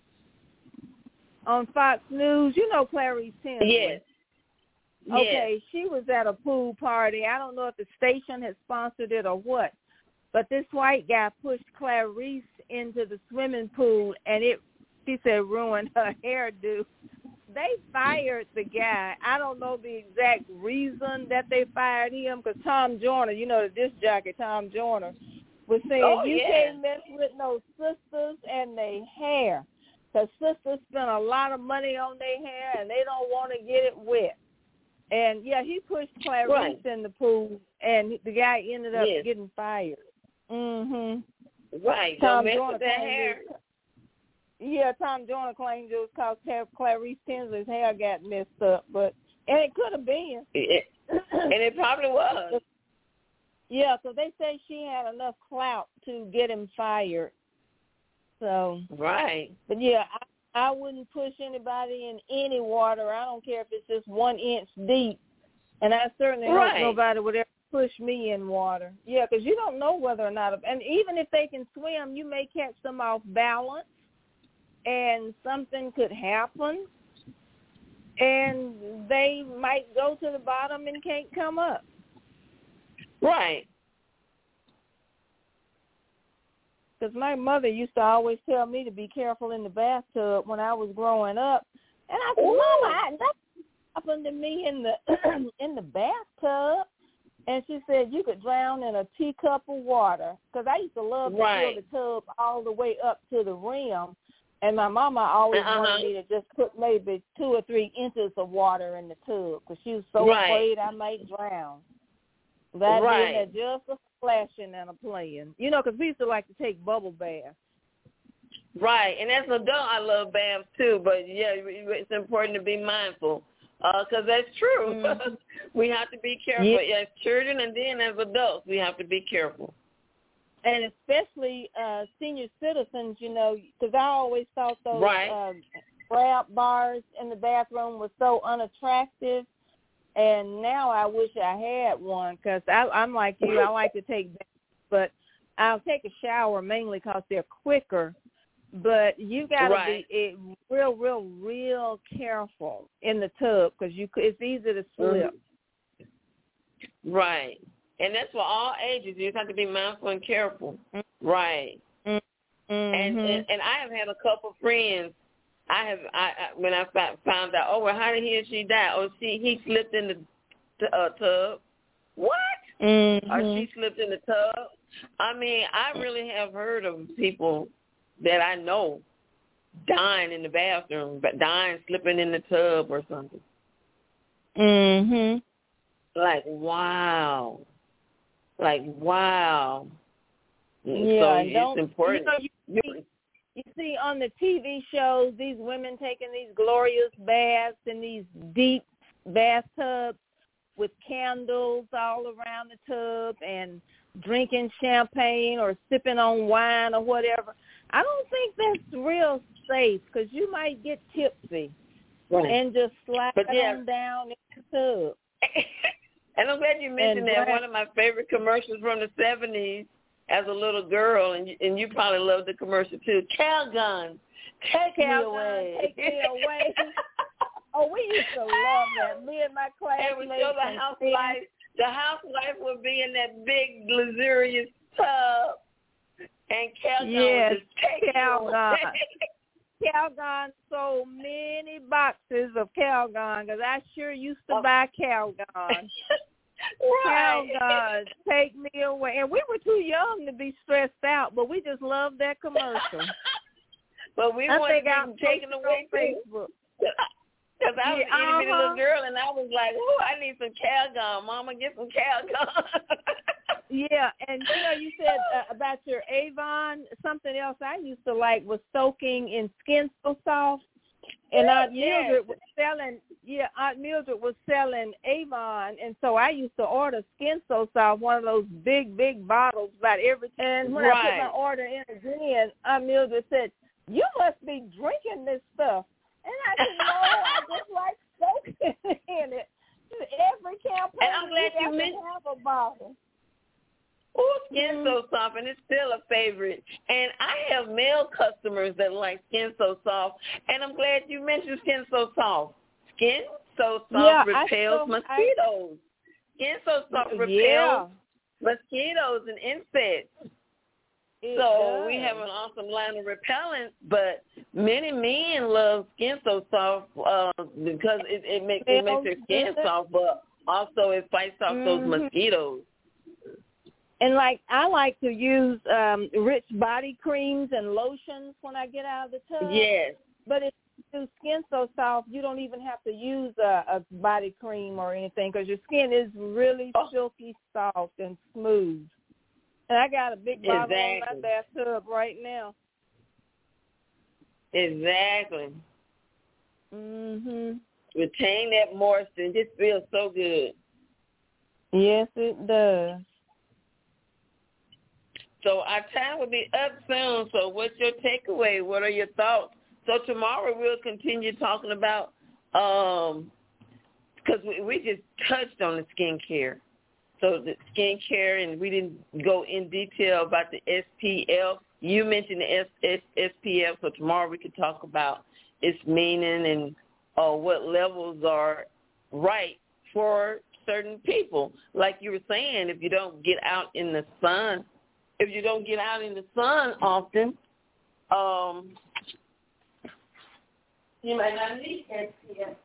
on Fox News, you know Clarice Tinsley. Yes. Okay, yes. she was at a pool party. I don't know if the station had sponsored it or what, but this white guy pushed Clarice into the swimming pool, and it, she said, ruined her hairdo. They fired the guy. I don't know the exact reason that they fired him because Tom Joyner, you know, the disc jockey Tom Joyner, was saying, oh, you yeah. can't mess with no sisters and their hair because sisters spend a lot of money on their hair and they don't want to get it wet. And, yeah, he pushed Clarice right. in the pool, and the guy ended up yes. getting fired. Mm-hmm. Right. Tom Don't mess Joyner with that hair. Yeah, Tom Joyner claimed it was because Clarice Tinsley's hair got messed up, but and it could have been. It, and it probably was. Yeah, so they say she had enough clout to get him fired. So right. But yeah, I wouldn't push anybody in any water. I don't care if it's just one inch deep. And I certainly right. hope nobody would ever push me in water. Yeah, because you don't know whether or not. And even if they can swim, you may catch them off balance, and something could happen, and they might go to the bottom and can't come up. Right. Because my mother used to always tell me to be careful in the bathtub when I was growing up. And I said, Mama, that happened to me in the in the bathtub. And she said you could drown in a teacup of water. Because I used to love to right. fill the tub all the way up to the rim. And my mama always uh-huh. wanted me to just put maybe two or three inches of water in the tub because she was so right. afraid I might drown. That right. being just a splashing and a playing. You know, because we used to like to take bubble baths. Right. And as an adult, I love baths too. But, yeah, it's important to be mindful because uh, that's true. Mm-hmm. We have to be careful. Yeah. As children and then as adults, we have to be careful. And especially uh, senior citizens, you know, because I always thought those right. uh, grab bars in the bathroom were so unattractive. And now I wish I had one because I'm like you. I like to take baths, but I'll take a shower mainly because they're quicker. But you got to right. be it, real, real, real careful in the tub because you it's easy to slip. Right. And that's for all ages. You just have to be mindful and careful. Mm-hmm. Right. Mm-hmm. And, and and I have had a couple friends. I have I, I when I found out. Oh well, how did he or she die? Oh, she he slipped in the t- uh, tub. What? Mm-hmm. Or she slipped in the tub. I mean, I really have heard of people that I know dying in the bathroom, but dying slipping in the tub or something. Mhm. Like wow. Like wow. Yeah, so it's important. You know, you, see, you see on the T V shows these women taking these glorious baths in these deep bathtubs with candles all around the tub and drinking champagne or sipping on wine or whatever. I don't think that's real safe because you might get tipsy right. and just slide yeah. on down in the tub. And I'm glad you mentioned and that. One of my favorite commercials from the seventies as a little girl, and you, and you probably loved the commercial too. Calgon, take Calgon, me away. Take me away. Oh, we used to love that. Me and my classmates. And we show the housewife. The housewife would be in that big luxurious tub, and Calgon yes, would just take Calgon. Calgon sold many boxes of Calgon because I sure used to oh. buy Calgon. Right. Calgon, take me away. And we were too young to be stressed out, but we just loved that commercial. But we I wanted think to be taken away on Facebook. Because I was yeah, an itty bitty uh-huh. little girl, and I was like, "Ooh, I need some Calgon, Mama, get some Calgon." Yeah, and you know, you said uh, about your Avon. Something else I used to like was soaking in Skin So Soft, and Aunt yes. Mildred was selling. Yeah, Aunt Mildred was selling Avon, and so I used to order Skin So Soft, one of those big, big bottles, about every. And when right. I put my order in again, Aunt Mildred said, "You must be drinking this stuff." And I said, no, I just like soaking in it. Every campaign, and I'm glad you have mentioned to have a bottle. Oh, Skin So Soft, and it's still a favorite. And I have male customers that like Skin So Soft, and I'm glad you mentioned Skin So Soft. Skin So Soft yeah, repels still, mosquitoes. I, Skin So Soft repels yeah. mosquitoes and insects. It so does. we have an awesome line of repellents, but many men love Skin So Soft uh, because it, it makes it makes their skin soft, but also it fights off mm-hmm. those mosquitoes. And like I like to use um, rich body creams and lotions when I get out of the tub. Yes. But if you do Skin So Soft, you don't even have to use a, a body cream or anything because your skin is really oh. silky soft and smooth. And I got a big bottle exactly. on my bathtub right now. Exactly. Mhm. Retain that moisture and just feels so good. Yes, it does. So our time will be up soon. So what's your takeaway? What are your thoughts So tomorrow we'll continue talking about, um, because we, we just touched on the skincare. So the skincare, and we didn't go in detail about the S P F. You mentioned the S, S, S P F, so tomorrow we could talk about its meaning and uh, what levels are right for certain people. Like you were saying, if you don't get out in the sun, if you don't get out in the sun often, um, you might not need S P F.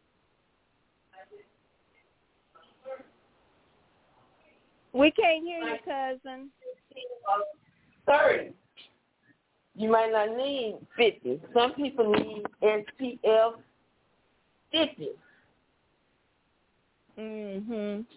We can't hear you, cousin. thirty. You might not need fifty. Some people need S P F fifty. Mhm.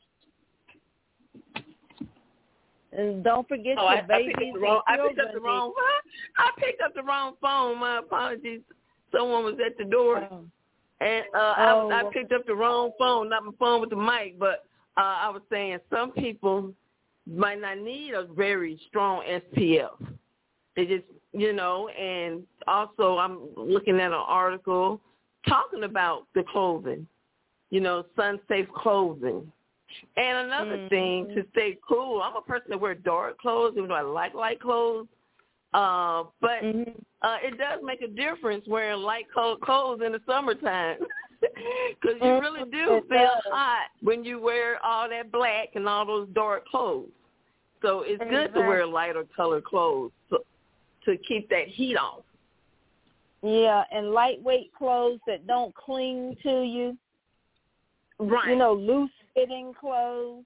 And don't forget oh, your I, babies. I picked up the wrong. I picked up the wrong. I picked up the wrong phone. My apologies. Someone was at the door, oh. and uh, oh. I, I picked up the wrong phone. Not my phone with the mic, but uh, I was saying some people might not need a very strong S P F. They just, you know, and also I'm looking at an article talking about the clothing, you know, sun-safe clothing. And another mm-hmm. thing, to stay cool, I'm a person that wears dark clothes, even though I like light clothes. Uh, but mm-hmm. uh, it does make a difference wearing light clothes in the summertime. Because you really do it feel does. hot when you wear all that black and all those dark clothes. So it's exactly. good to wear lighter colored clothes to, to keep that heat off. Yeah, and lightweight clothes that don't cling to you. Right. You know, loose-fitting clothes.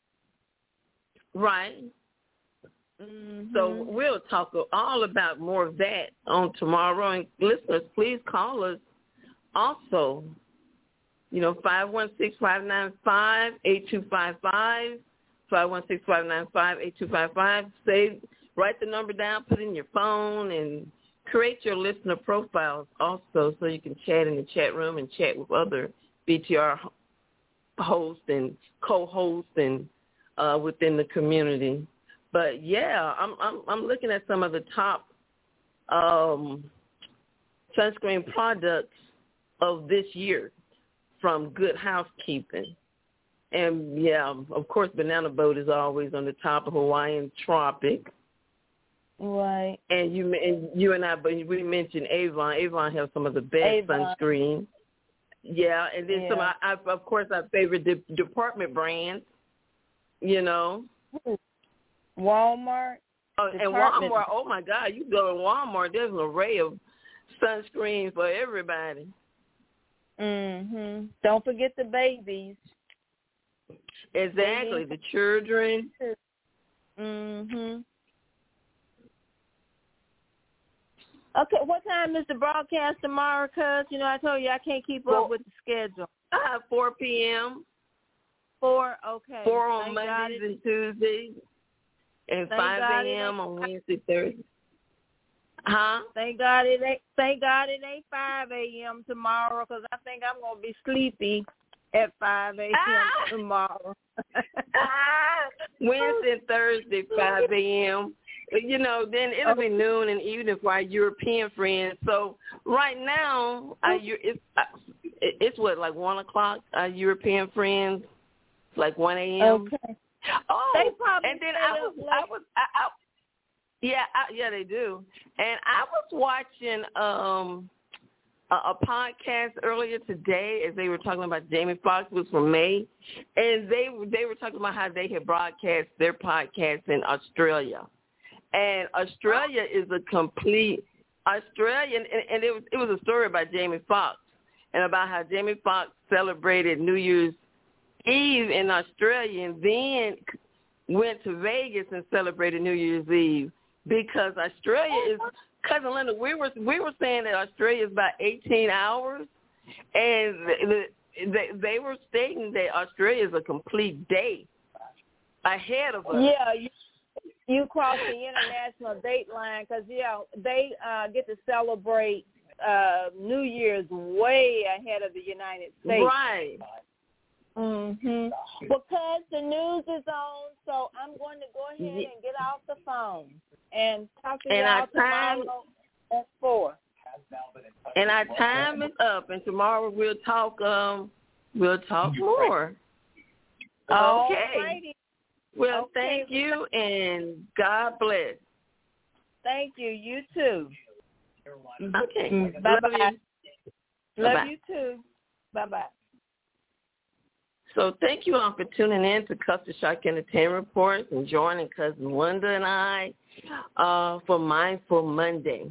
Right. Mm-hmm. So we'll talk all about more of that on tomorrow. And listeners, please call us also. You know, five one six, five nine five, eight two five five, five one six, five nine five, eight two five five. Save, write the number down, put it in your phone, and create your listener profiles also so you can chat in the chat room and chat with other B T R hosts and co-hosts and uh, within the community. But yeah, I'm I'm I'm looking at some of the top um, sunscreen products of this year from Good Housekeeping. And yeah, of course, Banana Boat is always on the top of Hawaiian Tropic. Right. And you and you and I, but we mentioned Avon. Avon has some of the best Avon. sunscreen. Yeah, and then yeah. some. I, I, of course, our favorite de- department brands. You know. Walmart. Oh, and Walmart. Oh my God, you go to Walmart. There's an array of sunscreen for everybody. Mhm. Don't forget the babies. Exactly, babies. The children. Mhm. Okay, what time is the broadcast tomorrow, cuz? You know, I told you I can't keep four, up with the schedule. Uh, four p.m. Four, okay. Four on Thank Mondays and Tuesdays. And Thank five a.m. on Wednesday, Thursday. Huh? Thank God it ain't, thank God it ain't five a.m. tomorrow, because I think I'm going to be sleepy at five a.m. Ah! tomorrow. ah! Wednesday and Thursday, five a.m. You know, then it'll be noon and evening for our European friends. So right now, our, it's, it's what, like one o'clock, our European friends, like one a.m.? Okay. Oh, they probably and then I was, like, I was, I, I, yeah, I, yeah, they do. And I was watching um, a, a podcast earlier today as they were talking about Jamie Foxx, was from May, and they they were talking about how they had broadcast their podcast in Australia, and Australia is a complete Australian, and, and it was it was a story about Jamie Foxx and about how Jamie Foxx celebrated New Year's Eve in Australia and then went to Vegas and celebrated New Year's Eve because Australia is, Cousin Linda, we were we were saying that Australia is about eighteen hours, and the, they they were stating that Australia is a complete day ahead of us. Yeah, you, you cross the international date line because yeah, they uh, get to celebrate uh, New Year's way ahead of the United States. Right. Mhm. Because the news is on, so I'm going to go ahead and get off the phone and talk to and y'all our time, tomorrow at four. And our time is up, and tomorrow we'll talk. Um, we'll talk more. Okay. Alrighty. Well, Okay. thank you, and God bless. Thank you. You too. Okay. Bye Love bye. you. Love Bye-bye. you too. Bye bye. So thank you all for tuning in to Culture Shock Entertainment Reports and joining Cousin Wanda and I uh, for Mindful Monday.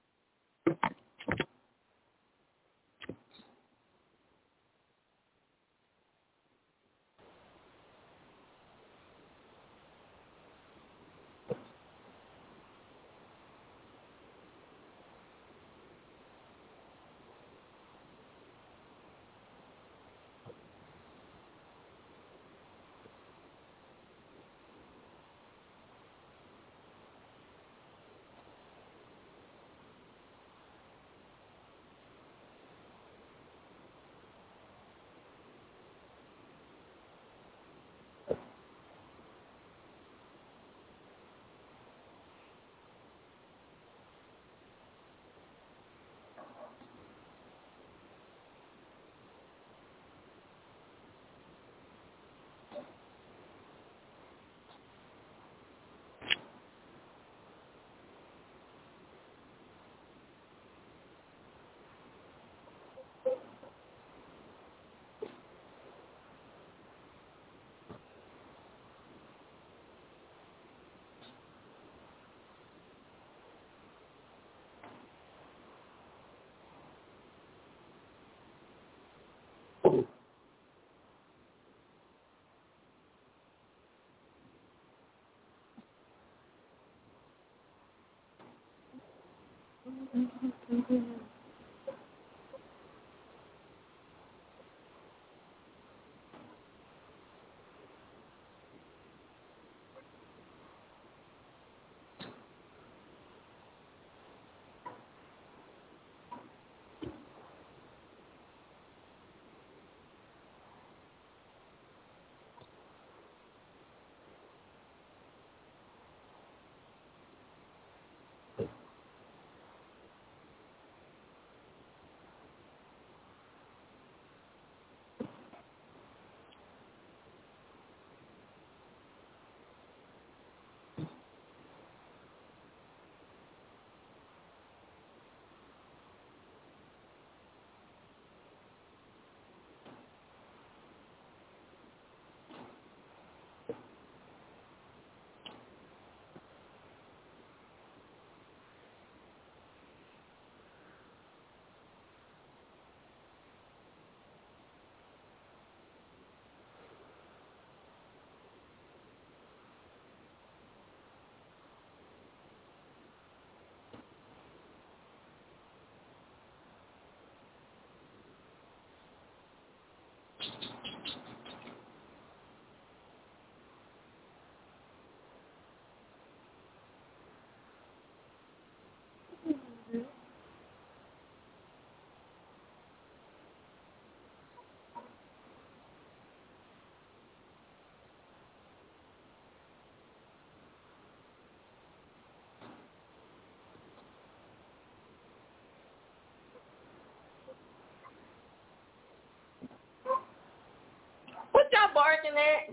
What y'all barking at?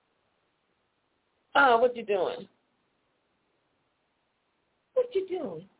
Oh, what you doing? What you doing?